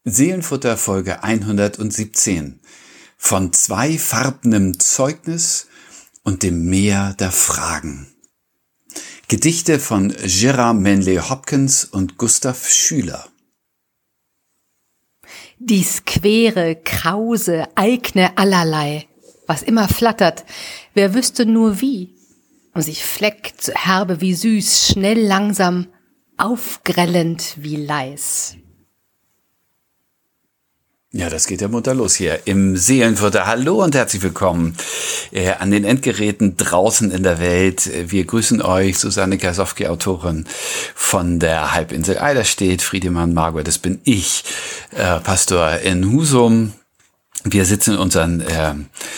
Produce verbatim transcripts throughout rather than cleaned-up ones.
Seelenfutter Folge hundertsiebzehn. Von zweifarbenem Zeugnis und dem Meer der Fragen. Gedichte von Gerard Manley Hopkins und Gustav Schüler. Dies quere, krause, eigne allerlei, was immer flattert, wer wüsste nur wie, und sich fleckt, herbe wie süß, schnell langsam, aufgrellend wie leis. Ja, das geht ja munter los hier im Seelenfutter. Hallo und herzlich willkommen äh, an den Endgeräten draußen in der Welt. Wir grüßen euch, Susanne Kasowski, Autorin von der Halbinsel Eiderstedt, Friedemann Margot, das bin ich, äh, Pastor in Husum. Wir sitzen in unseren äh,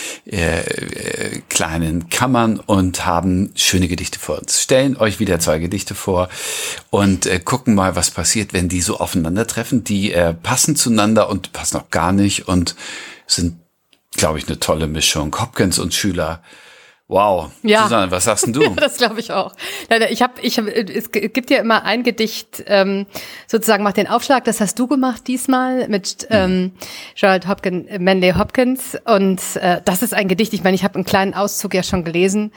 äh, kleinen Kammern und haben schöne Gedichte vor uns. Stellen euch wieder zwei Gedichte vor und äh, gucken mal, was passiert, wenn die so aufeinandertreffen. Die äh, passen zueinander und passen auch gar nicht und sind, glaube ich, eine tolle Mischung. Hopkins und Schüler. Wow. Ja. Susanne, was sagst denn du? Das glaube ich auch. Ich habe, ich hab, es gibt ja immer ein Gedicht, ähm, sozusagen macht den Aufschlag. Das hast du gemacht diesmal mit ähm, Gerard Hopkins, Manley Hopkins. Und äh, das ist ein Gedicht. Ich meine, ich habe einen kleinen Auszug ja schon gelesen.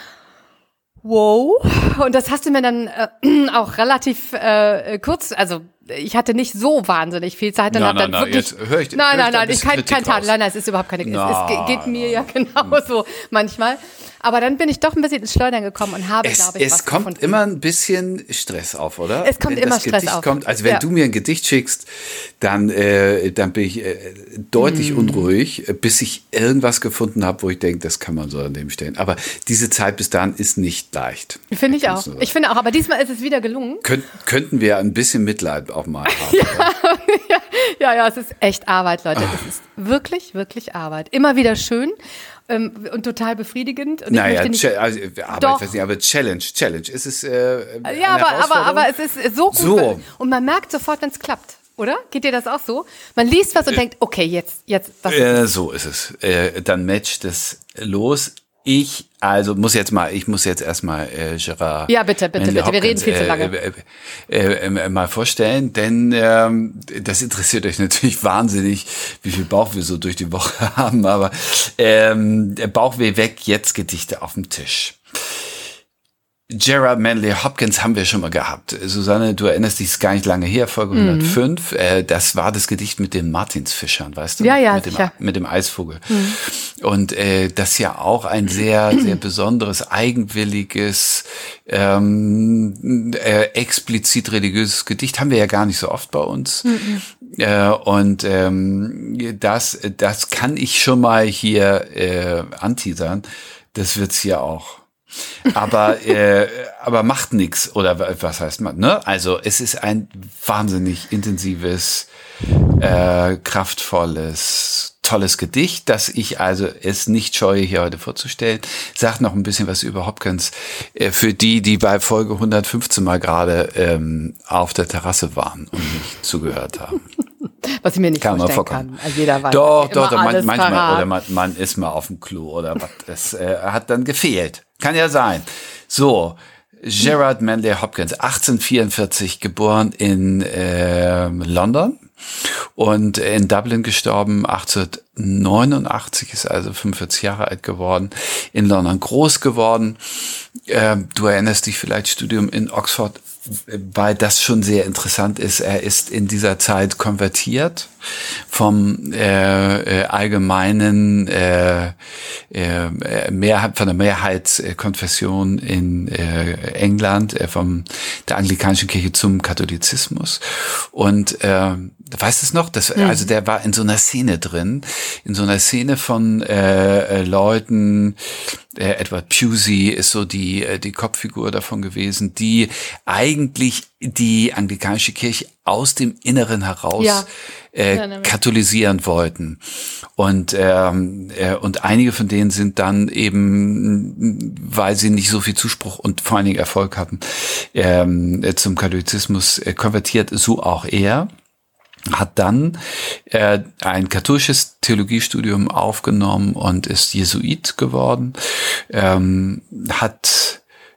Wow. Und das hast du mir dann äh, auch relativ äh, kurz, also ich hatte nicht so wahnsinnig viel Zeit. Dann Nein, hab nein, dann nein, wirklich, jetzt hör ich, nein, hör ich nein, nein, ich kein, kein Tadel, nein, nein, es ist überhaupt keine, no, es, es geht mir ja genauso manchmal. Aber dann bin ich doch ein bisschen ins Schleudern gekommen und habe, glaube ich, es was Es kommt gefunden. immer ein bisschen Stress auf, oder? Es kommt wenn immer das Stress Gedicht auf. Kommt, also wenn Ja. du mir ein Gedicht schickst, dann, äh, dann bin ich äh, deutlich Mm. unruhig, bis ich irgendwas gefunden habe, wo ich denke, das kann man so daneben stellen. Aber diese Zeit bis dahin ist nicht leicht. Finde ich auch. Kannst du- Ich finde auch, aber diesmal ist es wieder gelungen. Könnt, könnten wir ein bisschen Mitleid auch mal haben. ja, ja, ja, es ist echt Arbeit, Leute. Es ist wirklich, wirklich Arbeit. Immer wieder schön ähm, und total befriedigend. Und ich Naja, möchte nicht, Cha- also, Arbeit, Doch. weiß nicht, aber Challenge, Challenge. Ist es äh, eine ja, aber, aber, Herausforderung? aber es ist so gut. So. Und man merkt sofort, wenn es klappt. Oder? Geht dir das auch so? Man liest was und denkt, okay, jetzt, jetzt, was Äh, so ist es. Äh, dann matcht es los. Ich, also muss jetzt mal, ich muss jetzt erstmal äh, Gerard Ja, bitte, bitte, Manley bitte. Wir reden Hopkins, viel zu äh, lange. Äh, äh, äh, mal vorstellen, denn ähm, das interessiert euch natürlich wahnsinnig, wie viel Bauch wir so durch die Woche haben, aber ähm, Bauchweh weg, jetzt Gedichte auf dem Tisch. Gerard Manley Hopkins haben wir schon mal gehabt. Susanne, du erinnerst dich, ist gar nicht lange her, Folge hundertfünf. Äh, das war das Gedicht mit den Martinsfischern, weißt du? Ja, ja, mit dem, sicher. mit dem Eisvogel. Und äh, das ist ja auch ein sehr, sehr besonderes, eigenwilliges, ähm, äh, explizit religiöses Gedicht. Haben wir ja gar nicht so oft bei uns. Äh, und ähm, das, das kann ich schon mal hier äh, anteasern. Das wird's hier auch. aber äh, aber macht nix oder was heißt man, ne? Also es ist ein wahnsinnig intensives, äh, kraftvolles, tolles Gedicht, das ich also es nicht scheue, hier heute vorzustellen. Sag noch ein bisschen was über Hopkins äh, für die, die bei Folge hundertfünfzehn mal gerade ähm, auf der Terrasse waren und nicht zugehört haben. was ich mir nicht Kann man vorstellen vorkommen. kann. Also jeder weiß Doch, immer doch, doch, man, alles manchmal, parat. oder man, man ist mal auf dem Klo oder was. Das äh, hat dann gefehlt. Kann ja sein. So, Gerard Manley Hopkins, achtzehnhundertvierundvierzig, geboren in äh, London und in Dublin gestorben, achtzehnhundertneunundachtzig, ist also fünfundvierzig Jahre alt geworden, in London groß geworden. Äh, du erinnerst dich vielleicht, Studium in Oxford, weil das schon sehr interessant ist. Er ist in dieser Zeit konvertiert vom äh, äh, allgemeinen äh, äh, Mehrheit, von der Mehrheitskonfession in äh, England, äh, vom der anglikanischen Kirche zum Katholizismus. Und äh, weißt du es noch? Das, Mhm. Also der war in so einer Szene drin, in so einer Szene von äh, äh, Leuten. Äh, Edward Pusey ist so die äh, die Kopffigur davon gewesen, die eigentlich die anglikanische Kirche aus dem Inneren heraus Ja. äh, Ja, nämlich. katholisieren wollten. Und ähm, äh, und einige von denen sind dann eben, weil sie nicht so viel Zuspruch und vor allen Dingen Erfolg hatten, ähm, äh, zum Katholizismus äh, konvertiert, so auch er. Hat dann äh, ein katholisches Theologiestudium aufgenommen und ist Jesuit geworden, ähm, hat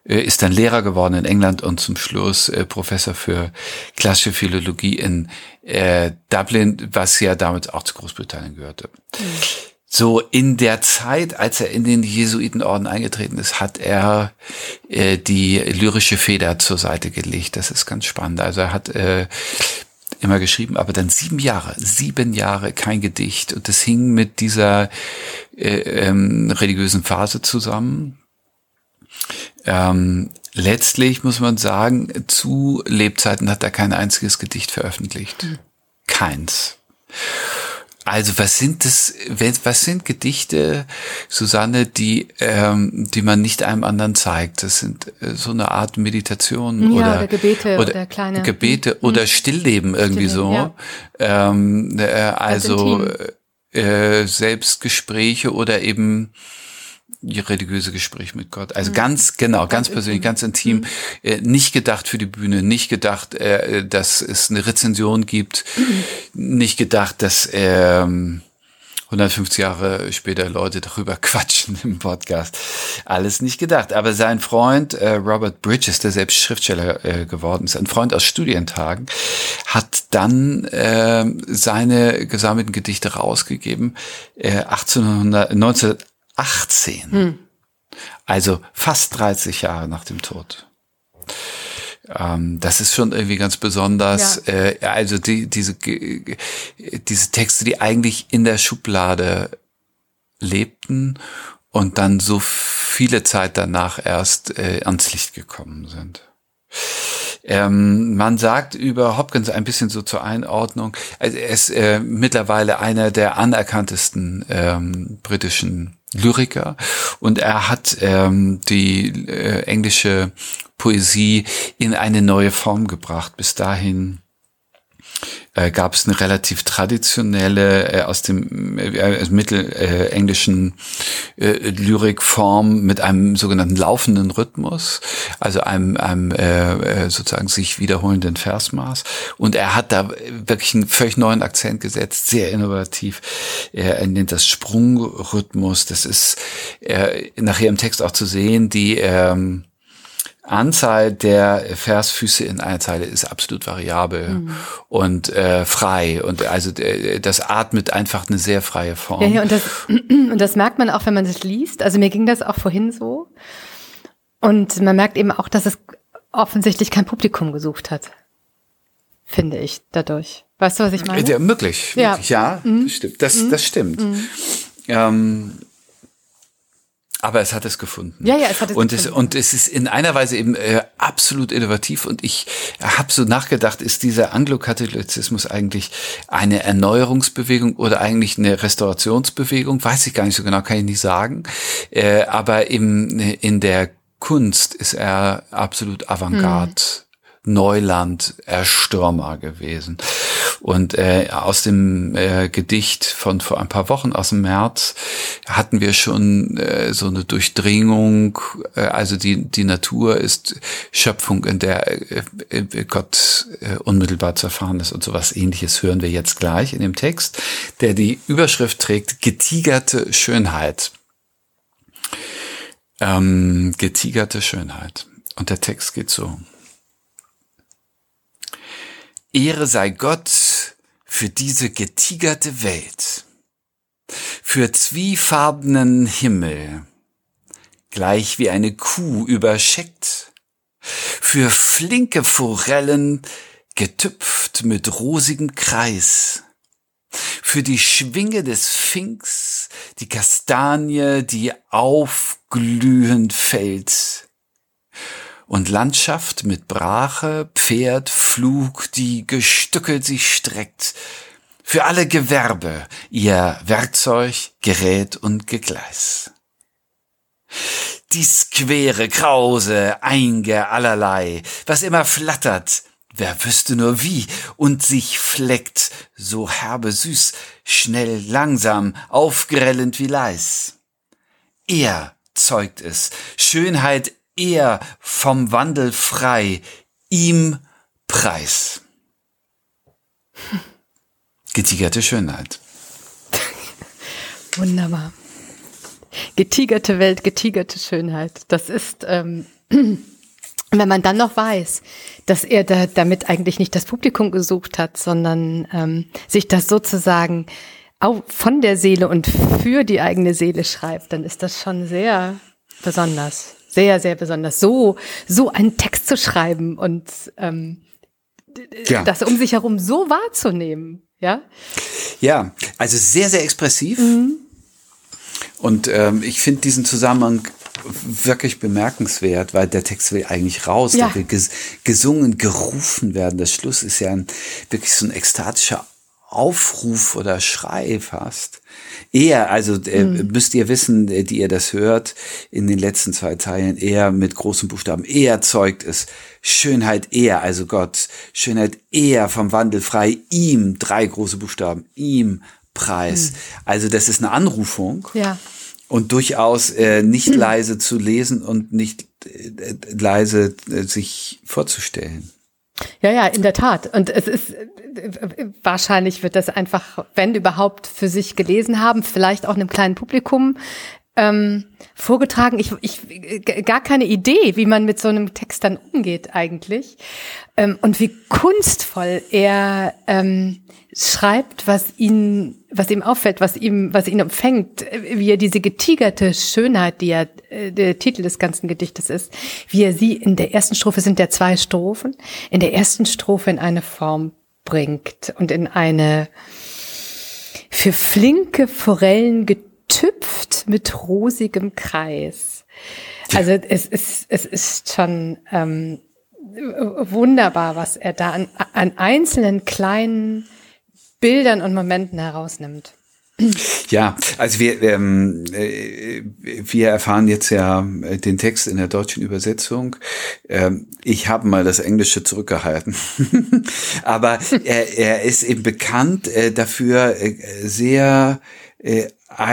äh, ist dann Lehrer geworden in England und zum Schluss äh, Professor für klassische Philologie in äh, Dublin, was ja damit auch zu Großbritannien gehörte. Mhm. So in der Zeit, als er in den Jesuitenorden eingetreten ist, hat er äh, die lyrische Feder zur Seite gelegt. Das ist ganz spannend. Also er hat äh, immer geschrieben, aber dann sieben Jahre, sieben Jahre kein Gedicht. Und das hing mit dieser äh, ähm, religiösen Phase zusammen. Ähm, letztlich muss man sagen, zu Lebzeiten hat er kein einziges Gedicht veröffentlicht. Mhm. Keins. Also was sind das, was sind Gedichte, Susanne, die ähm, die man nicht einem anderen zeigt? Das sind äh, so eine Art Meditation ja, oder, oder Gebete oder, oder kleine Gebete hm. oder Stillleben irgendwie Stillleben, so. Ja. Ähm, äh, also äh, Selbstgespräche oder eben die religiöse Gespräch mit Gott. Also mhm. ganz, genau, ganz, ganz persönlich, intim. ganz intim. Mhm. Äh, nicht gedacht für die Bühne, nicht gedacht, äh, dass es eine Rezension gibt, mhm. nicht gedacht, dass ähm, hundertfünfzig Jahre später Leute darüber quatschen im Podcast. Alles nicht gedacht. Aber sein Freund äh, Robert Bridges, der selbst Schriftsteller äh, geworden ist, ein Freund aus Studientagen, hat dann äh, seine gesammelten Gedichte rausgegeben, äh, achtzehnhundert, neunzehnhundertachtzehn. Hm. Also fast dreißig Jahre nach dem Tod. Ähm, das ist schon irgendwie ganz besonders. Ja. Äh, also die, diese, diese Texte, die eigentlich in der Schublade lebten und dann so viele Zeit danach erst äh, ans Licht gekommen sind. Ähm, man sagt über Hopkins ein bisschen so zur Einordnung, also er ist äh, mittlerweile einer der anerkanntesten ähm, britischen Lyriker und er hat ähm, die äh, englische Poesie in eine neue Form gebracht. Bis dahin äh, gab es eine relativ traditionelle äh, aus dem äh, mittelenglischen äh, Lyrikform mit einem sogenannten laufenden Rhythmus, also einem, einem äh, sozusagen sich wiederholenden Versmaß. Und er hat da wirklich einen völlig neuen Akzent gesetzt, sehr innovativ. Er, er nennt das Sprungrhythmus. Das ist äh, nachher im Text auch zu sehen, die ähm, Anzahl der Versfüße in einer Zeile ist absolut variabel mhm. und äh, frei und also äh, das atmet einfach eine sehr freie Form. Ja, ja, und das und das merkt man auch, wenn man das liest. Also mir ging das auch vorhin so und man merkt eben auch, dass es offensichtlich kein Publikum gesucht hat, finde ich dadurch. Weißt du, was ich meine? Ja, möglich, ja, möglich. ja mhm. das stimmt. Das, mhm. das stimmt. Mhm. Ähm, Aber es hat es gefunden. Ja, ja, es hat es und gefunden. Es, und es ist in einer Weise eben äh, absolut innovativ. Und ich habe so nachgedacht, ist dieser Anglokatholizismus eigentlich eine Erneuerungsbewegung oder eigentlich eine Restaurationsbewegung? Weiß ich gar nicht so genau, kann ich nicht sagen. Äh, aber im, in der Kunst ist er absolut Avantgarde. Hm. Neuland, Erstürmer gewesen. Und äh, aus dem äh, Gedicht von vor ein paar Wochen, aus dem März, hatten wir schon äh, so eine Durchdringung. Äh, also die die Natur ist Schöpfung, in der äh, Gott äh, unmittelbar zu erfahren ist und sowas Ähnliches hören wir jetzt gleich in dem Text, der die Überschrift trägt, getigerte Schönheit. Ähm, getigerte Schönheit. Und der Text geht so. Ehre sei Gott für diese getigerte Welt, für zwiefarbenen Himmel, gleich wie eine Kuh überscheckt, für flinke Forellen, getüpft mit rosigem Kreis, für die Schwinge des Sphinx, die Kastanie, die aufglühend fällt, und Landschaft mit Brache, Pferd, Flug, die gestückelt sich streckt, für alle Gewerbe ihr Werkzeug, Gerät und Gegleis. Dies quere, krause, einge allerlei, was immer flattert, wer wüsste nur wie, und sich fleckt, so herbe süß, schnell, langsam, aufgrellend wie leis. Er zeugt es, Schönheit er vom Wandel frei, ihm Preis. Getigerte Schönheit. Wunderbar. Getigerte Welt, getigerte Schönheit. Das ist, ähm, wenn man dann noch weiß, dass er da, damit eigentlich nicht das Publikum gesucht hat, sondern ähm, sich das sozusagen auch von der Seele und für die eigene Seele schreibt, dann ist das schon sehr besonders. Sehr, sehr besonders. So, so einen Text zu schreiben und ähm, ja. das um sich herum so wahrzunehmen. Ja, ja, also sehr, sehr expressiv. Mhm. Und ähm, ich finde diesen Zusammenhang wirklich bemerkenswert, weil der Text will eigentlich raus, ja. der will ges- gesungen, gerufen werden. Das Schluss ist ja ein, wirklich so ein ekstatischer Aufruf oder Schrei fast. Eher, also äh, mhm. müsst ihr wissen, äh, die ihr das hört, in den letzten zwei Zeilen, eher mit großen Buchstaben, eher zeugt es, Schönheit eher, also Gott, Schönheit eher vom Wandel frei, ihm, drei große Buchstaben, ihm Preis. Mhm. Also das ist eine Anrufung. Ja. Und durchaus äh, nicht leise zu lesen und nicht äh, leise äh, sich vorzustellen. Ja, ja, in der Tat. Und es ist, äh, wahrscheinlich wird das einfach, wenn überhaupt, für sich gelesen haben, vielleicht auch einem kleinen Publikum ähm, vorgetragen. Ich, ich, gar keine Idee, wie man mit so einem Text dann umgeht eigentlich. Ähm, und wie kunstvoll er ähm, schreibt, was ihn, was ihm auffällt, was ihm, was ihn umfängt, wie er diese getigerte Schönheit, die ja äh, der Titel des ganzen Gedichtes ist, wie er sie in der ersten Strophe, sind ja zwei Strophen, in der ersten Strophe in eine Form bringt und in eine für flinke Forellen getüpft mit rosigem Kreis. Also es ist, es ist schon ähm, wunderbar, was er da an, an einzelnen kleinen Bildern und Momenten herausnimmt. Ja, also wir ähm, äh, wir erfahren jetzt ja den Text in der deutschen Übersetzung. Ähm, ich habe mal das Englische zurückgehalten, aber er, er ist eben bekannt äh, dafür, äh, sehr äh,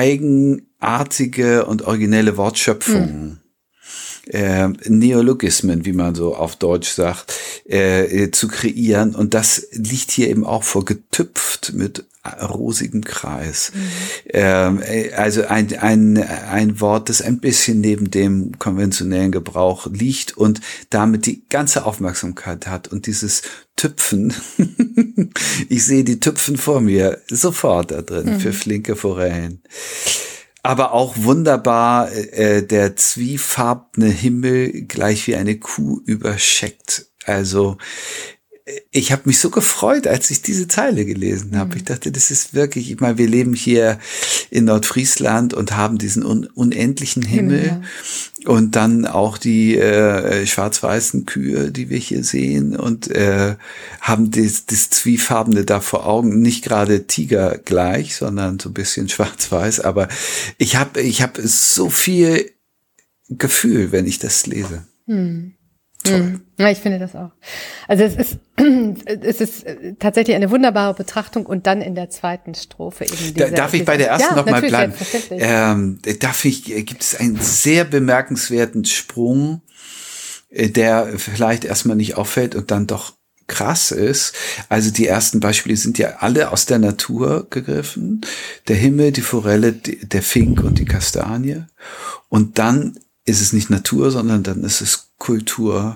eigenartige und originelle Wortschöpfungen. Hm. Äh, Neologismen, wie man so auf Deutsch sagt, äh, zu kreieren. Und das liegt hier eben auch vor, getüpft mit rosigem Kreis. Mhm. Ähm, also ein, ein, ein Wort, das ein bisschen neben dem konventionellen Gebrauch liegt und damit die ganze Aufmerksamkeit hat. Und dieses Tüpfen, ich sehe die Tüpfen vor mir sofort da drin, mhm. für flinke Forellen. Aber auch wunderbar äh, der zwiefarbene Himmel gleich wie eine Kuh überscheckt. Also ich habe mich so gefreut, als ich diese Zeile gelesen habe. Mhm. Ich dachte, das ist wirklich, ich meine, wir leben hier in Nordfriesland und haben diesen un- unendlichen Himmel, Himmel ja. und dann auch die äh, schwarz-weißen Kühe, die wir hier sehen, und äh, haben das, das Zwiefarbene da vor Augen, nicht gerade tigergleich, sondern so ein bisschen schwarz-weiß. Aber ich habe ich hab so viel Gefühl, wenn ich das lese. Mhm. Toll. Ja, ich finde das auch. Also es ist, es ist tatsächlich eine wunderbare Betrachtung und dann in der zweiten Strophe eben diese. Da, darf ich bei der ersten ja, noch mal bleiben? Ähm, darf ich, gibt es einen sehr bemerkenswerten Sprung, der vielleicht erstmal nicht auffällt und dann doch krass ist. Also die ersten Beispiele sind ja alle aus der Natur gegriffen. Der Himmel, die Forelle, die, der Fink und die Kastanie. Und dann ist es nicht Natur, sondern dann ist es Kultur.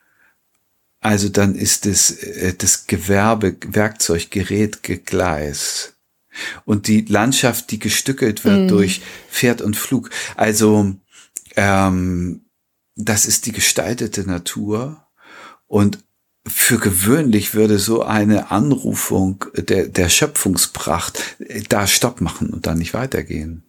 Also dann ist es äh, das Gewerbe, Werkzeug, Gerät, Gleis. Und die Landschaft, die gestückelt wird mm. durch Pferd und Flug. Also ähm, das ist die gestaltete Natur. Und für gewöhnlich würde so eine Anrufung der, der Schöpfungspracht da Stopp machen und dann nicht weitergehen.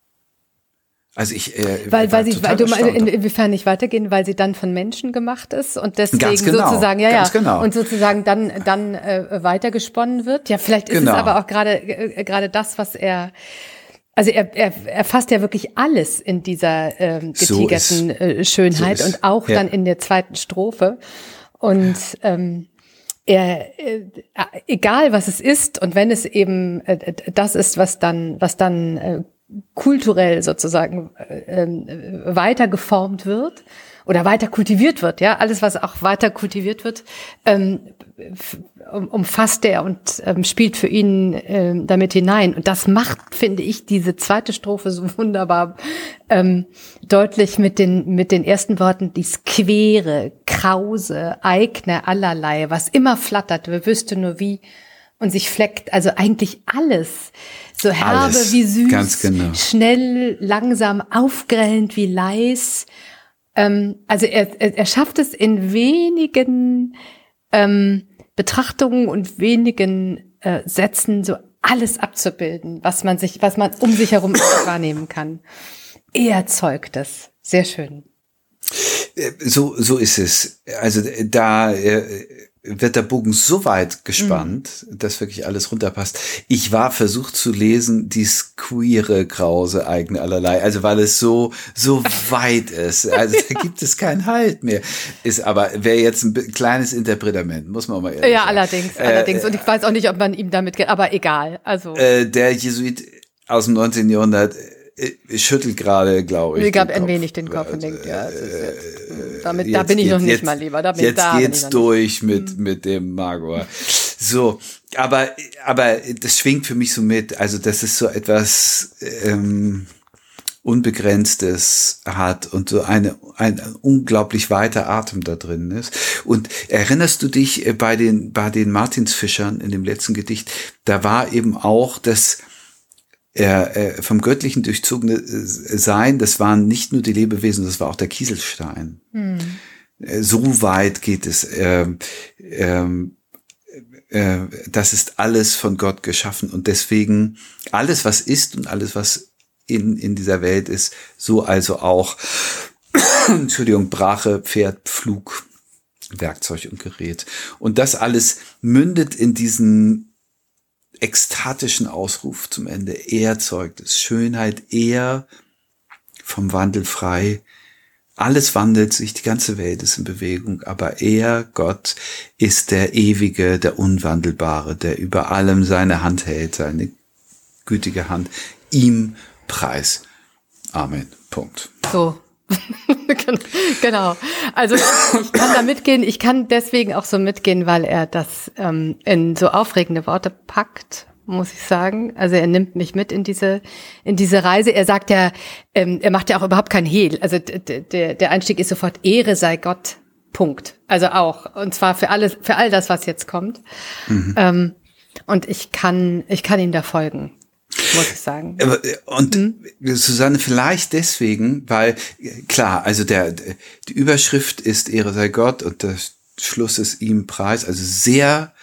Also ich, äh, weil, weil sie, weil du mal in, inwiefern nicht weitergehen, weil sie dann von Menschen gemacht ist und deswegen genau, sozusagen, ja, ja, genau. und sozusagen dann, dann äh, weitergesponnen wird. Ja, vielleicht ist genau. es aber auch gerade, äh, gerade das, was er, also er, er, er fasst ja wirklich alles in dieser ähm, getigerten so äh, Schönheit so und auch ja. dann in der zweiten Strophe. Und ähm, er, äh, egal was es ist und wenn es eben äh, das ist, was dann, was dann äh, kulturell sozusagen äh, weiter geformt wird oder weiter kultiviert wird, ja, alles, was auch weiter kultiviert wird, ähm, um, umfasst er und ähm, spielt für ihn ähm, damit hinein. Und das macht, finde ich, diese zweite Strophe so wunderbar ähm, deutlich mit den mit den ersten Worten, dies quere, krause, eigne, allerlei, was immer flattert, wer wüsste nur wie und sich fleckt, also eigentlich alles. So herbe alles, wie süß, ganz genau. Schnell, langsam, aufgrellend wie leis. Ähm, also er, er, er schafft es in wenigen ähm, Betrachtungen und wenigen äh, Sätzen so alles abzubilden, was man sich, was man um sich herum wahrnehmen kann. Er zeugt es. Sehr schön. So, so ist es. Also da äh, wird der Bogen so weit gespannt, mhm. dass wirklich alles runterpasst. Ich war versucht zu lesen, dies queere, krause, eigene allerlei. Also weil es so so weit ist. Also da gibt es keinen Halt mehr. Ist aber wäre jetzt ein kleines Interpretament, muss man mal ehrlich ja, sagen. allerdings, äh, allerdings. Und ich weiß auch nicht, ob man ihm damit, aber egal. Also äh, der Jesuit aus dem neunzehnten Jahrhundert Ich schüttel gerade, glaube ich. Ich gab ein wenig den Kopf und denkt, ja, das ist jetzt, damit, jetzt, da bin ich noch nicht jetzt, mal lieber. Da bin jetzt da geht's bin durch mit, mit dem Magor. So, aber, aber das schwingt für mich so mit. Also, dass es so etwas ähm, Unbegrenztes hat und so eine, ein unglaublich weiter Atem da drin ist. Und erinnerst du dich bei den, bei den Martinsfischern in dem letzten Gedicht, da war eben auch das, Er, äh, vom Göttlichen durchzogene Sein, das waren nicht nur die Lebewesen, das war auch der Kieselstein. Hm. Äh, so weit geht es. Äh, äh, äh, das ist alles von Gott geschaffen und deswegen alles, was ist und alles, was in, in dieser Welt ist, so also auch, Entschuldigung, Brache, Pferd, Flug, Werkzeug und Gerät. Und das alles mündet in diesen ekstatischen Ausruf zum Ende. Er zeugt es. Schönheit, er vom Wandel frei. Alles wandelt sich, die ganze Welt ist in Bewegung, aber er, Gott, ist der Ewige, der Unwandelbare, der über allem seine Hand hält, seine gütige Hand. Ihm Preis. Amen. Punkt. So. Genau. Also ich kann da mitgehen. Ich kann deswegen auch so mitgehen, weil er das ähm, in so aufregende Worte packt, muss ich sagen. Also er nimmt mich mit in diese in diese Reise. Er sagt ja, ähm, er macht ja auch überhaupt kein Hehl. Also d- d- der Einstieg ist sofort Ehre sei Gott. Punkt. Also auch und zwar für alles, für all das, was jetzt kommt. Mhm. Ähm, und ich kann ich kann ihm da folgen. Muss ich sagen. Und mhm. Susanne, vielleicht deswegen, weil klar, also der die Überschrift ist Ehre sei Gott und der Schluss ist ihm Preis, also sehr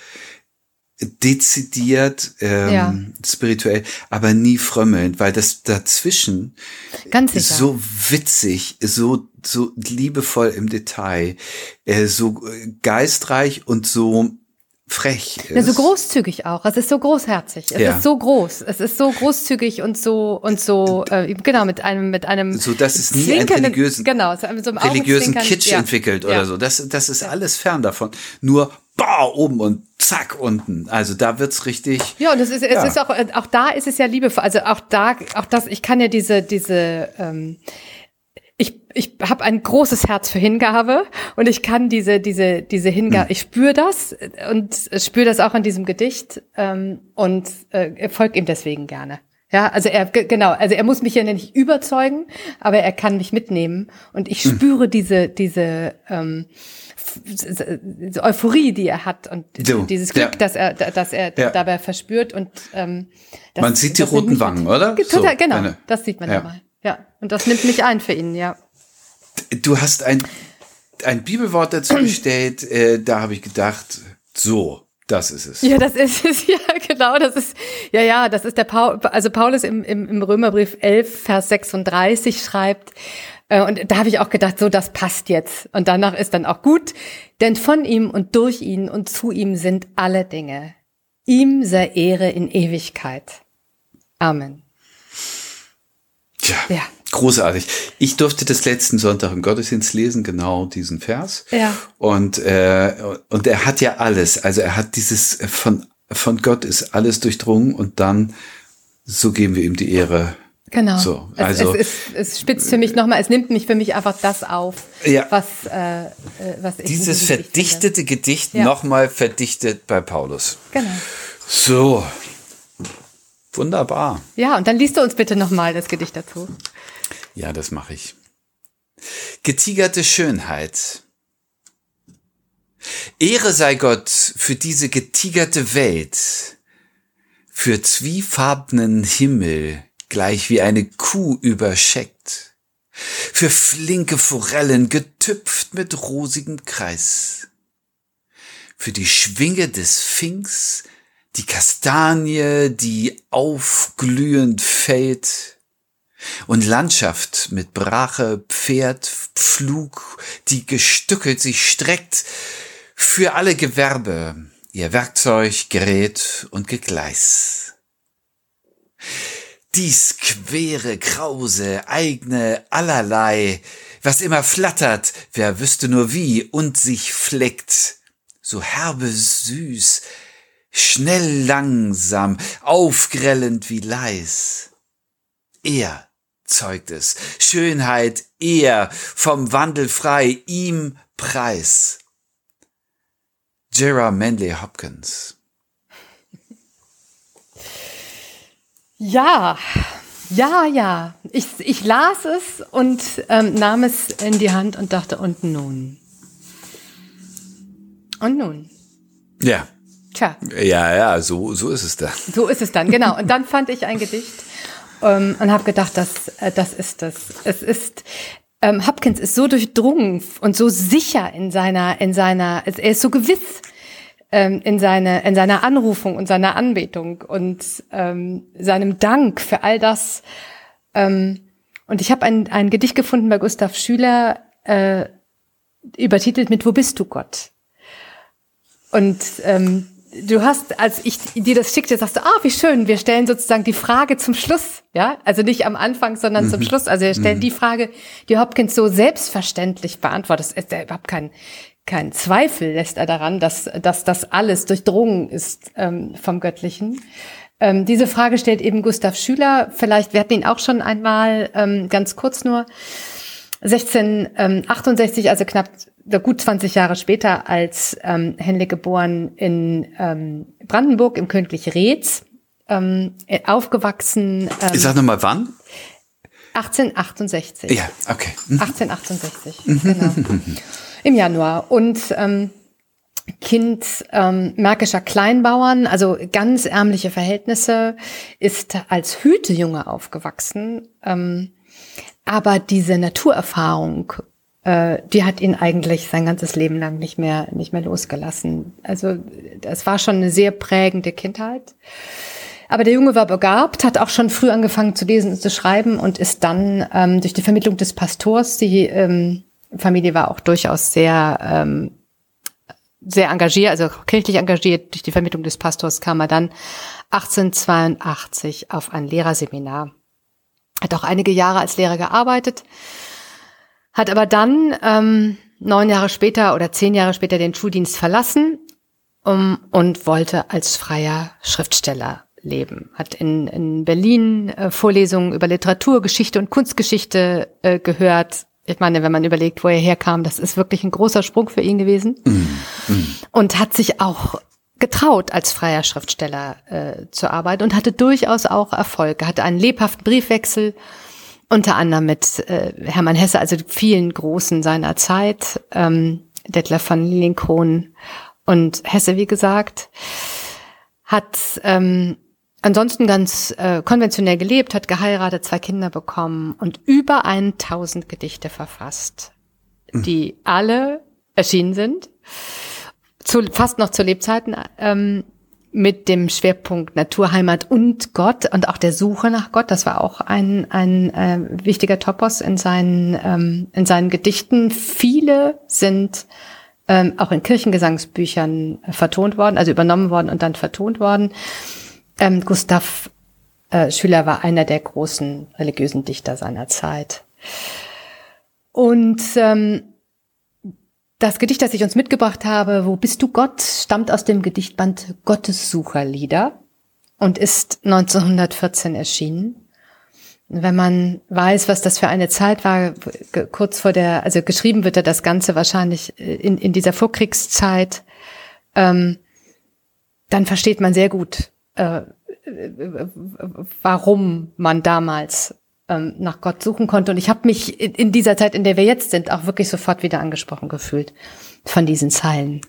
dezidiert ähm, ja. spirituell, aber nie frömmelnd, weil das dazwischen Ganz ist so witzig, so so liebevoll im Detail, äh, so geistreich und so frech ist. Ja, so großzügig auch. Es ist so großherzig. Es ja. ist so groß. Es ist so großzügig und so und so äh, genau mit einem mit einem so dass es nie einen religiösen genau so einem religiösen Kitsch ja. entwickelt oder ja. so. Das das ist ja. alles fern davon. Nur boah, oben und zack unten. Also da wird's richtig. Ja, und es ist es ja. ist auch auch da ist es ja liebevoll. Also auch da auch das ich kann ja diese diese ähm, Ich, ich habe ein großes Herz für Hingabe und ich kann diese, diese, diese Hingabe, hm. ich spüre das und spüre das auch in diesem Gedicht ähm, und äh, folge ihm deswegen gerne. Ja, also er, genau, also er muss mich ja nicht überzeugen, aber er kann mich mitnehmen und ich hm. spüre diese, diese, ähm, diese Euphorie, die er hat und so, dieses Glück, ja. das er, das er ja. dabei verspürt und ähm, das, man sieht die roten Wangen, oder? Total, so, genau, eine, das sieht man ja. ja mal. Ja, und das nimmt mich ein für ihn, ja. Du hast ein, ein Bibelwort dazu gestellt, äh, da habe ich gedacht, so, das ist es. Ja, das ist es, ja, genau, das ist, ja, ja, das ist der Paul, also Paulus im, im, im Römerbrief elf, Vers sechsunddreißig schreibt, äh, und da habe ich auch gedacht, so, das passt jetzt. Und danach ist dann auch gut, denn von ihm und durch ihn und zu ihm sind alle Dinge. Ihm sei Ehre in Ewigkeit. Amen. Tja, ja. Großartig. Ich durfte das letzten Sonntag im Gottesdienst lesen, genau diesen Vers. Ja. Und äh, und er hat ja alles. Also er hat dieses von von Gott ist alles durchdrungen und dann so geben wir ihm die Ehre Genau. So, es, also, es, es, es spitzt für mich nochmal, es nimmt mich für mich einfach das auf, ja, was, äh, was ich dieses verdichtete Gedicht ja. nochmal verdichtet bei Paulus. Genau. So, wunderbar. Ja, und dann liest du uns bitte nochmal das Gedicht dazu. Ja, das mache ich. Getigerte Schönheit. Ehre sei Gott für diese getigerte Welt, für zwiefarbenen Himmel, gleich wie eine Kuh überscheckt, für flinke Forellen getüpft mit rosigem Kreis, für die Schwinge des Sphinx, die Kastanie, die aufglühend fällt, und Landschaft mit Brache, Pferd, Pflug, die gestückelt sich streckt, für alle Gewerbe, ihr Werkzeug, Gerät und Gegleis. Dies quere, krause, eigne, allerlei, was immer flattert, wer wüsste nur wie, und sich fleckt, so herbe süß, schnell langsam, aufgrellend wie leis. Er zeugt es, Schönheit, er, vom Wandel frei, ihm Preis. Gerard Manley Hopkins. Ja, ja, ja. Ich, ich las es und ähm, nahm es in die Hand und dachte, und nun? Und nun? Ja. Tja. Ja, ja, so, so ist es dann. So ist es dann, genau. Und dann fand ich ein Gedicht ähm, und habe gedacht, das, äh, das ist das. Es ist, ähm, Hopkins ist so durchdrungen und so sicher in seiner, in seiner, er ist so gewiss ähm, in seine, in seiner Anrufung und seiner Anbetung und ähm, seinem Dank für all das. Ähm, und ich habe ein, ein Gedicht gefunden bei Gustav Schüler, äh, übertitelt mit "Wo bist du, Gott?" Und ähm, du hast, als ich dir das schickte, sagst du, ah, wie schön, wir stellen sozusagen die Frage zum Schluss, ja, also nicht am Anfang, sondern mhm. zum Schluss. Also wir stellen mhm. die Frage, die Hopkins so selbstverständlich beantwortet. Es ist überhaupt kein, kein Zweifel lässt er daran, dass, dass das alles durchdrungen ist ähm, vom Göttlichen. Ähm, diese Frage stellt eben Gustav Schüler. Vielleicht, wir hatten ihn auch schon einmal, ähm, ganz kurz nur, sechzehnhundertachtundsechzig, also knapp gut zwanzig Jahre später, als ähm, Henle geboren in ähm, Brandenburg im Königlich Reetz, ähm, aufgewachsen. Ähm, Ich sag nochmal, wann? achtzehnhundertachtundsechzig. Ja, okay. Mhm. achtzehnhundertachtundsechzig, genau. Im Januar. Und ähm, Kind ähm, märkischer Kleinbauern, also ganz ärmliche Verhältnisse, ist als Hütejunge aufgewachsen. Ähm, aber diese Naturerfahrung, äh, die hat ihn eigentlich sein ganzes Leben lang nicht mehr, nicht mehr losgelassen. Also das war schon eine sehr prägende Kindheit. Aber der Junge war begabt, hat auch schon früh angefangen zu lesen und zu schreiben und ist dann ähm, durch die Vermittlung des Pastors, die ähm, Familie war auch durchaus sehr ähm, sehr engagiert, also kirchlich engagiert, durch die Vermittlung des Pastors kam er dann achtzehnhundertzweiundachtzig auf ein Lehrerseminar. Hat auch einige Jahre als Lehrer gearbeitet, hat aber dann ähm, neun Jahre später oder zehn Jahre später den Schuldienst verlassen um, und wollte als freier Schriftsteller leben. Hat in, in Berlin äh, Vorlesungen über Literatur, Geschichte und Kunstgeschichte äh, gehört. Ich meine, wenn man überlegt, wo er herkam, das ist wirklich ein großer Sprung für ihn gewesen. Mm, mm. Und hat sich auch getraut, als freier Schriftsteller äh, zu arbeiten und hatte durchaus auch Erfolg. Er hatte einen lebhaften Briefwechsel, unter anderem mit äh, Hermann Hesse, also vielen Großen seiner Zeit, ähm, Detlev von Lilienkron und Hesse, wie gesagt. Hat ähm, ansonsten ganz äh, konventionell gelebt, hat geheiratet, zwei Kinder bekommen und über tausend Gedichte verfasst, mhm. die alle erschienen sind. Zu, fast noch zu Lebzeiten, ähm, mit dem Schwerpunkt Natur, Heimat und Gott und auch der Suche nach Gott. Das war auch ein, ein äh, wichtiger Topos in seinen, ähm, in seinen Gedichten. Viele sind ähm, auch in Kirchengesangsbüchern vertont worden, also übernommen worden und dann vertont worden. Ähm, Gustav äh, Schüler war einer der großen religiösen Dichter seiner Zeit. Und ähm, das Gedicht, das ich uns mitgebracht habe, "Wo bist du, Gott?", stammt aus dem Gedichtband Gottessucherlieder und ist neunzehnhundertvierzehn erschienen. Wenn man weiß, was das für eine Zeit war, kurz vor der, also geschrieben wird ja das Ganze wahrscheinlich in, in dieser Vorkriegszeit, ähm, dann versteht man sehr gut, äh, warum man damals ähm, nach Gott suchen konnte. Und ich habe mich in, in dieser Zeit, in der wir jetzt sind, auch wirklich sofort wieder angesprochen gefühlt von diesen Zeilen.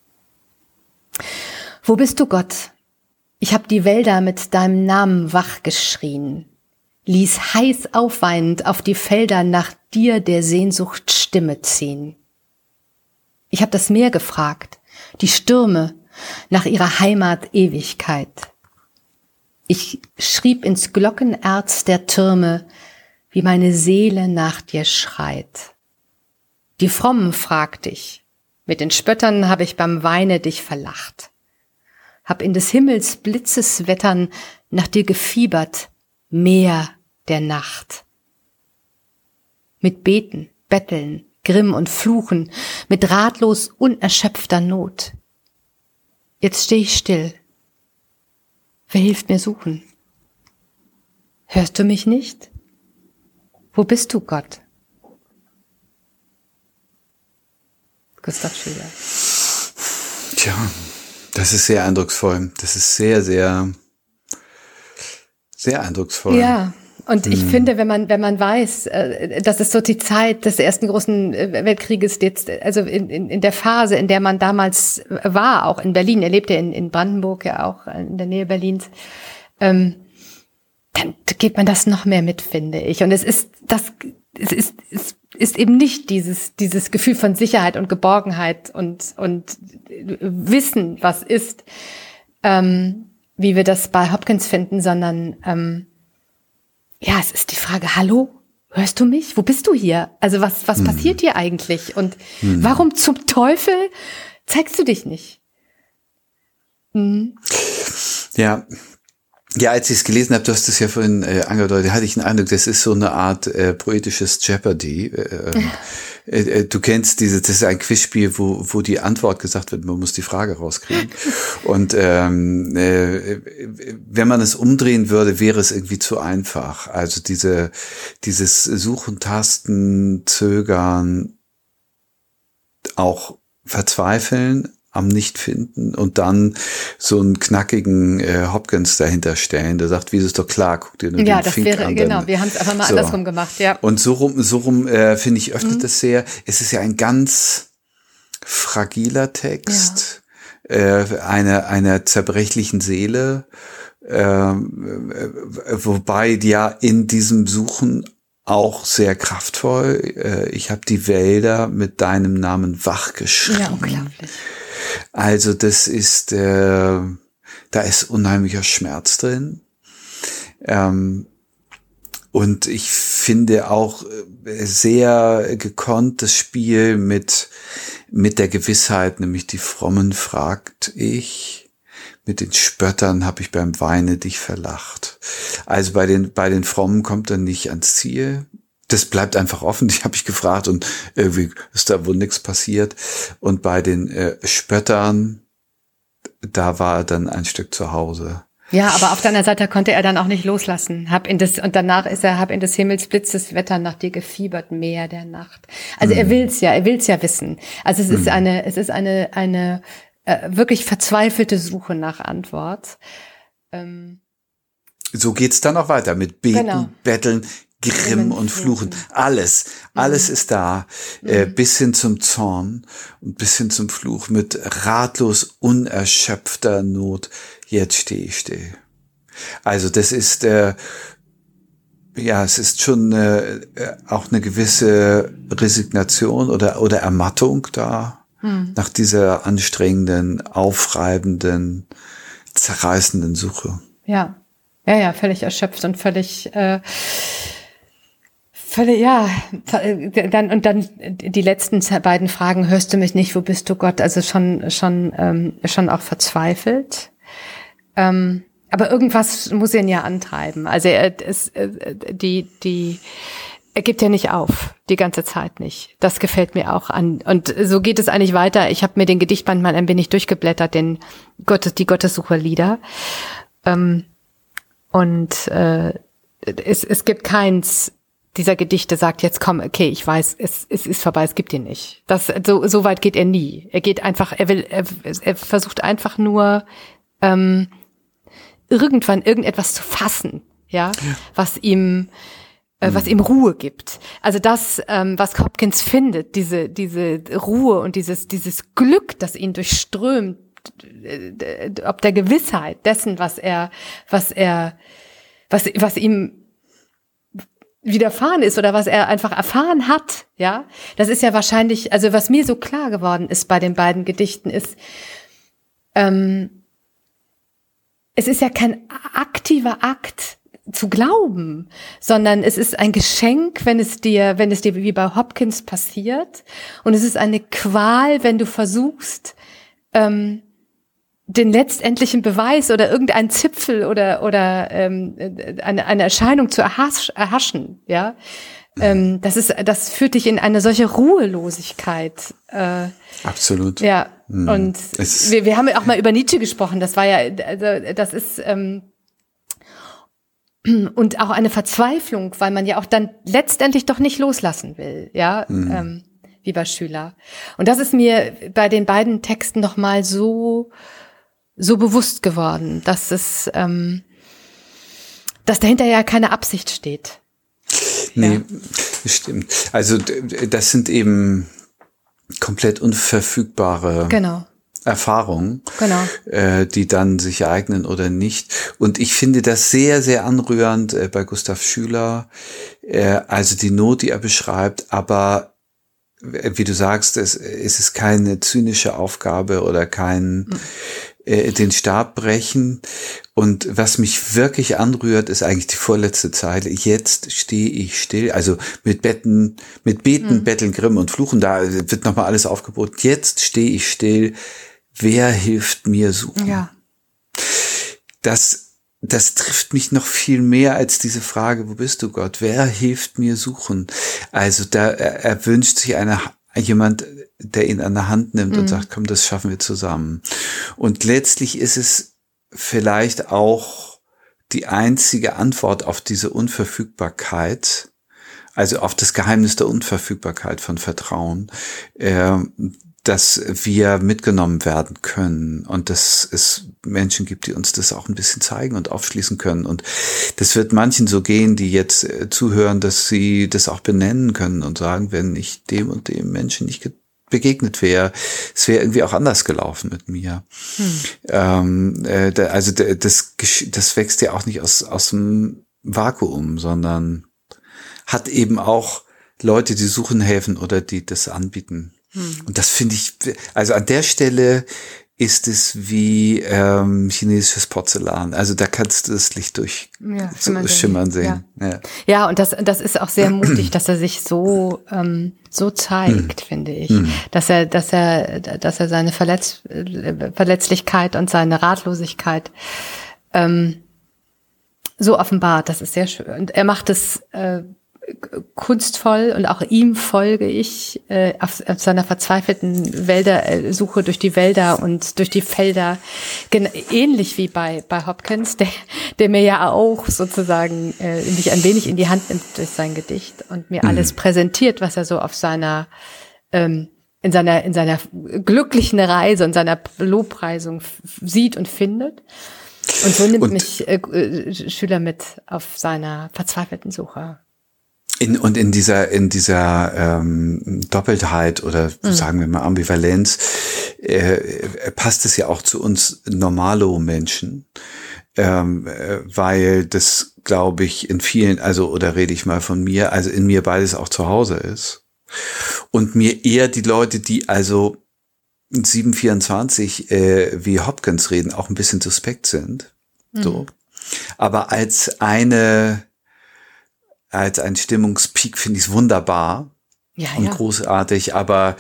Wo bist du, Gott? Ich habe die Wälder mit deinem Namen wach geschrien, ließ heiß aufweinend auf die Felder nach dir der Sehnsucht Stimme ziehen. Ich habe das Meer gefragt, die Stürme nach ihrer Heimat Ewigkeit. Ich schrieb ins Glockenerz der Türme, wie meine Seele nach dir schreit. Die Frommen fragt ich, mit den Spöttern habe ich beim Weine dich verlacht. Hab in des Himmels Blitzeswettern nach dir gefiebert, Meer der Nacht. Mit Beten, Betteln, Grimm und Fluchen, mit ratlos unerschöpfter Not. Jetzt steh ich still. Wer hilft mir suchen? Hörst du mich nicht? Wo bist du, Gott? Gustav Schüler. Tja, das ist sehr eindrucksvoll. Das ist sehr, sehr, sehr eindrucksvoll. Ja, und ich hm. finde, wenn man, wenn man weiß, dass es so die Zeit des ersten großen Weltkrieges jetzt, also in, in, in der Phase, in der man damals war, auch in Berlin, er lebte in, in Brandenburg, ja auch in der Nähe Berlins, ähm, dann geht man das noch mehr mit, finde ich. Und es ist, das, es ist, es ist eben nicht dieses, dieses Gefühl von Sicherheit und Geborgenheit und, und Wissen, was ist, ähm, wie wir das bei Hopkins finden, sondern, ähm, ja, es ist die Frage, hallo, hörst du mich? Wo bist du hier? Also was, was hm. passiert hier eigentlich? Und hm. warum zum Teufel zeigst du dich nicht? Hm. Ja, ja, als ich es gelesen habe, du hast es ja vorhin äh, angedeutet, hatte ich den Eindruck, das ist so eine Art äh, poetisches Jeopardy. Äh, äh, du kennst diese, das ist ein Quizspiel, wo wo die Antwort gesagt wird, man muss die Frage rauskriegen. Und ähm, äh, wenn man es umdrehen würde, wäre es irgendwie zu einfach. Also diese dieses Suchen, Tasten, Zögern, auch Verzweifeln am Nichtfinden und dann so einen knackigen äh, Hopkins dahinter stellen, der sagt, wie ist es doch klar, guck dir nur ja, den das Fink wäre, an. Genau, dann, wir haben es einfach mal so. andersrum gemacht, ja. Und so rum, so rum äh, finde ich, öffnet mhm. es sehr. Es ist ja ein ganz fragiler Text, ja. äh, einer einer zerbrechlichen Seele, äh, wobei ja in diesem Suchen auch sehr kraftvoll, äh, ich habe die Wälder mit deinem Namen wach geschrieben. Ja, unglaublich. Also das ist, äh, da ist unheimlicher Schmerz drin. Ähm, und ich finde auch sehr gekonnt das Spiel mit, mit der Gewissheit, nämlich die Frommen fragt ich, mit den Spöttern habe ich beim Weine dich verlacht. Also bei den, bei den Frommen kommt er nicht ans Ziel. Das bleibt einfach offen, die habe ich gefragt und irgendwie ist da wohl nichts passiert. Und bei den äh, Spöttern, da war er dann ein Stück zu Hause. Ja, aber auf deiner Seite konnte er dann auch nicht loslassen. Hab in das, und danach ist er, hab in des Himmels Blitzes Wetter nach dir gefiebert, Meer der Nacht. Also mm. er will's ja, er will's ja wissen. Also es mm. ist eine, es ist eine, eine äh, wirklich verzweifelte Suche nach Antwort. Ähm. So geht's dann auch weiter mit Beten, genau. Betteln, Grimm und Fluchen. Alles, alles mhm. ist da, äh, bis hin zum Zorn und bis hin zum Fluch mit ratlos unerschöpfter Not. Jetzt stehe ich still. Also das ist, äh, ja, es ist schon äh, auch eine gewisse Resignation oder oder Ermattung da mhm. nach dieser anstrengenden, aufreibenden, zerreißenden Suche. Ja, ja, ja, völlig erschöpft und völlig äh, Völlig, ja, dann, und dann die letzten beiden Fragen, hörst du mich nicht, wo bist du, Gott? Also schon, schon, ähm, schon auch verzweifelt. Ähm, aber irgendwas muss ihn ja antreiben. Also er, es, die, die, er gibt ja nicht auf, die ganze Zeit nicht. Das gefällt mir auch an. Und so geht es eigentlich weiter. Ich habe mir den Gedichtband mal ein wenig durchgeblättert, den Gottes, die Gottessucherlieder. Ähm, und, äh, es, es gibt keins dieser Gedichte, sagt jetzt komm, okay, ich weiß, es, es ist vorbei, es gibt ihn nicht. Das, so, so weit geht er nie. Er geht einfach, er will, er, er versucht einfach nur, ähm, irgendwann irgendetwas zu fassen, ja, ja. was ihm, äh, was ihm Ruhe gibt. Also das, ähm, was Hopkins findet, diese, diese Ruhe und dieses, dieses Glück, das ihn durchströmt, äh, ob der Gewissheit dessen, was er, was er, was, was ihm widerfahren ist oder was er einfach erfahren hat, ja, das ist ja wahrscheinlich, also was mir so klar geworden ist bei den beiden Gedichten ist, ähm, es ist ja kein aktiver Akt zu glauben, sondern es ist ein Geschenk, wenn es dir, wenn es dir wie bei Hopkins passiert, und es ist eine Qual, wenn du versuchst, ähm, den letztendlichen Beweis oder irgendeinen Zipfel oder oder ähm, eine eine Erscheinung zu erhasch, erhaschen, ja, ähm, das ist, das führt dich in eine solche Ruhelosigkeit. Äh, Absolut. Ja, hm. und es wir wir haben ja auch mal über Nietzsche gesprochen. Das war ja, also das ist ähm, und auch eine Verzweiflung, weil man ja auch dann letztendlich doch nicht loslassen will, ja, hm. ähm, wie bei Schüler. Und das ist mir bei den beiden Texten noch mal so so bewusst geworden, dass es, ähm, dass dahinter ja keine Absicht steht. Nee, ja. Stimmt. Also das sind eben komplett unverfügbare genau. Erfahrungen, genau. äh, die dann sich ereignen oder nicht. Und ich finde das sehr, sehr anrührend äh, bei Gustav Schüler, äh, also die Not, die er beschreibt, aber wie du sagst, es, es ist keine zynische Aufgabe oder kein mhm. äh, den Stab brechen. Und was mich wirklich anrührt, ist eigentlich die vorletzte Zeile. Jetzt stehe ich still. Also mit Betten, mit Beten, mhm. Betteln, Grimm und Fluchen, da wird nochmal alles aufgeboten. Jetzt stehe ich still. Wer hilft mir suchen? Ja. Das Das trifft mich noch viel mehr als diese Frage, wo bist du, Gott? Wer hilft mir suchen? Also da, er, er wünscht sich eine, jemand, der ihn an der Hand nimmt mhm. und sagt, komm, das schaffen wir zusammen. Und letztlich ist es vielleicht auch die einzige Antwort auf diese Unverfügbarkeit, also auf das Geheimnis der Unverfügbarkeit von Vertrauen, äh, dass wir mitgenommen werden können und dass es Menschen gibt, die uns das auch ein bisschen zeigen und aufschließen können. Und das wird manchen so gehen, die jetzt äh, zuhören, dass sie das auch benennen können und sagen, wenn ich dem und dem Menschen nicht ge- begegnet wäre, es wäre irgendwie auch anders gelaufen mit mir. Hm. Ähm, äh, da, also da, das, das wächst ja auch nicht aus, aus dem Vakuum, sondern hat eben auch Leute, die suchen, helfen oder die das anbieten. Und das finde ich, also an der Stelle ist es wie ähm, chinesisches Porzellan. Also da kannst du das Licht durch ja, so schimmern sehen. Ja, ja. ja und das, das ist auch sehr mutig, dass er sich so ähm, so zeigt, finde ich, dass er, dass er, dass er seine Verletz Verletzlichkeit und seine Ratlosigkeit ähm, so offenbart. Das ist sehr schön. Und er macht es äh, kunstvoll, und auch ihm folge ich äh, auf, auf seiner verzweifelten Wäldersuche durch die Wälder und durch die Felder, Gen- ähnlich wie bei bei Hopkins, der der mir ja auch sozusagen äh, mich ein wenig in die Hand nimmt durch sein Gedicht und mir mhm. alles präsentiert, was er so auf seiner ähm, in seiner in seiner glücklichen Reise und seiner Lobpreisung f- sieht und findet. Und so nimmt und mich äh, Schüler mit auf seiner verzweifelten Suche. In, und in dieser in dieser ähm, Doppeltheit oder mhm. sagen wir mal Ambivalenz äh, passt es ja auch zu uns Normalo-Menschen, ähm, äh, weil das, glaube ich, in vielen, also oder rede ich mal von mir, also in mir beides auch zu Hause ist und mir eher die Leute, die also sieben vierundzwanzig äh, wie Hopkins reden, auch ein bisschen suspekt sind, mhm. so, aber als eine als ein Stimmungspeak finde ich es wunderbar ja, und ja. großartig, aber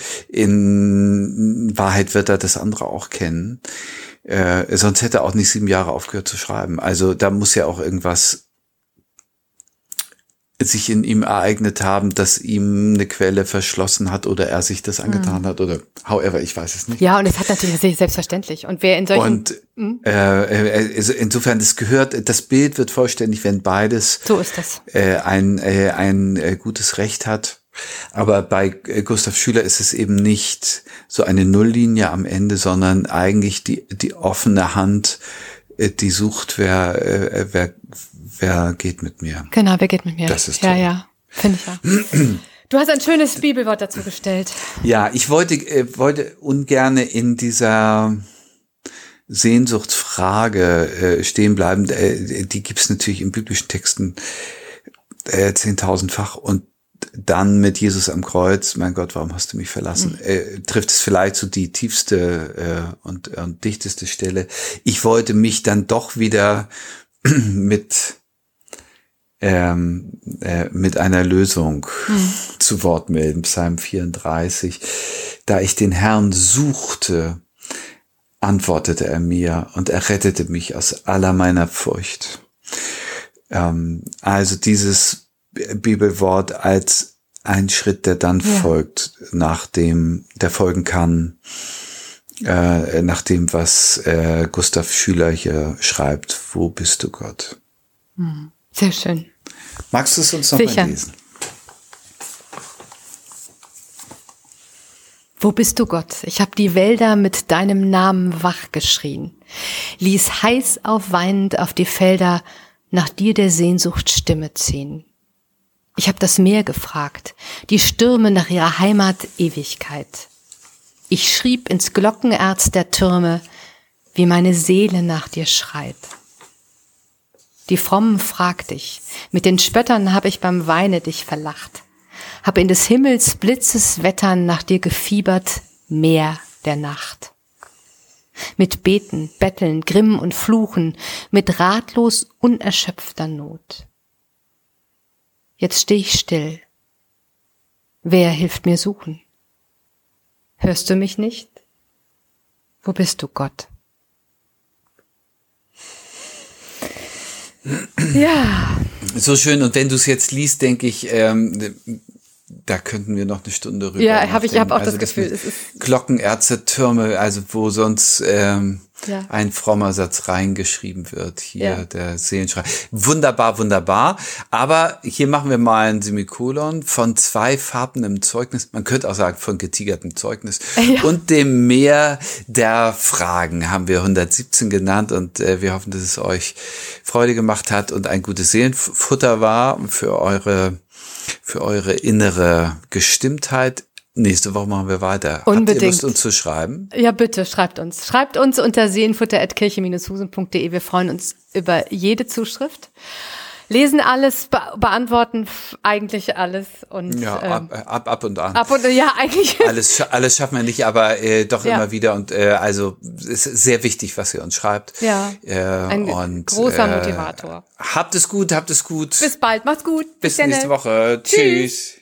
in Wahrheit wird er das andere auch kennen. Äh, sonst hätte er auch nicht sieben Jahre aufgehört zu schreiben. Also da muss ja auch irgendwas sich in ihm ereignet haben, dass ihm eine Quelle verschlossen hat oder er sich das angetan mhm. hat oder however, ich weiß es nicht. Ja, und es hat natürlich selbstverständlich. Und wer in solchen... Und mhm. äh, also insofern, das gehört, das Bild wird vollständig, wenn beides so ist das. Äh, ein, äh, ein äh, gutes Recht hat. Aber bei äh, Gustav Schüler ist es eben nicht so eine Nulllinie am Ende, sondern eigentlich die, die offene Hand, äh, die sucht, wer, äh, wer Wer geht mit mir? Genau, wer geht mit mir? Das ist ja, toll. ja, finde ich ja. Du hast ein schönes Bibelwort dazu gestellt. Ja, ich wollte äh, wollte ungerne in dieser Sehnsuchtsfrage äh, stehen bleiben. Äh, die gibt's natürlich in biblischen Texten äh, zehntausendfach und dann mit Jesus am Kreuz, mein Gott, warum hast du mich verlassen? Mhm. Äh, trifft es vielleicht so die tiefste äh, und, und dichteste Stelle. Ich wollte mich dann doch wieder mit Ähm, äh, mit einer Lösung hm. zu Wort melden, Psalm vierunddreißig. Da ich den Herrn suchte, antwortete er mir und er rettete mich aus aller meiner Furcht. Ähm, also dieses Bibelwort als ein Schritt, der dann ja. folgt, nach dem, der folgen kann, äh, nach dem, was äh, Gustav Schüler hier schreibt. Wo bist du, Gott? Hm. Sehr schön. Magst du es uns noch mal lesen? Wo bist du, Gott? Ich habe die Wälder mit deinem Namen wach geschrien, ließ heiß aufweinend auf die Felder nach dir der Sehnsucht Stimme ziehen. Ich habe das Meer gefragt, die Stürme nach ihrer Heimat Ewigkeit. Ich schrieb ins Glockenerz der Türme, wie meine Seele nach dir schreit. Die Frommen fragt dich, mit den Spöttern hab ich beim Weine dich verlacht, hab in des Himmels Blitzes Wettern nach dir gefiebert, Meer der Nacht. Mit Beten, Betteln, Grimm und Fluchen, mit ratlos unerschöpfter Not. Jetzt steh ich still. Wer hilft mir suchen? Hörst du mich nicht? Wo bist du, Gott? Ja. So schön. Und wenn du es jetzt liest, denke ich, ähm, da könnten wir noch eine Stunde rüber. Ja, habe ich habe auch also das Gefühl, es ist Glockenärzte, Türme, also wo sonst ähm, ja. ein frommer Satz reingeschrieben wird. Hier ja. der Seelenschrei. Wunderbar, wunderbar. Aber hier machen wir mal ein Semikolon von zwei Farben im Zeugnis. Man könnte auch sagen von getigertem Zeugnis. Ja. Und dem Meer der Fragen haben wir hundertsiebzehn genannt. Und äh, wir hoffen, dass es euch Freude gemacht hat und ein gutes Seelenfutter war für eure für eure innere Gestimmtheit. Nächste Woche machen wir weiter. Unbedingt. Habt ihr Lust, uns zu schreiben? Ja, bitte, schreibt uns. Schreibt uns unter seelenfutter at kirche Bindestrich husen punkt de. Wir freuen uns über jede Zuschrift. Lesen alles, be- beantworten f- eigentlich alles. Und, ja, ähm, ab, ab, ab und an. Ab und ja, eigentlich. Alles, scha- alles schaffen wir nicht, aber äh, doch ja. immer wieder. Und äh, also es ist sehr wichtig, was ihr uns schreibt. Ja, äh, ein und, großer äh, Motivator. Habt es gut, habt es gut. Bis bald, macht's gut. Bis, Bis nächste Woche. Tschüss. Tschüss.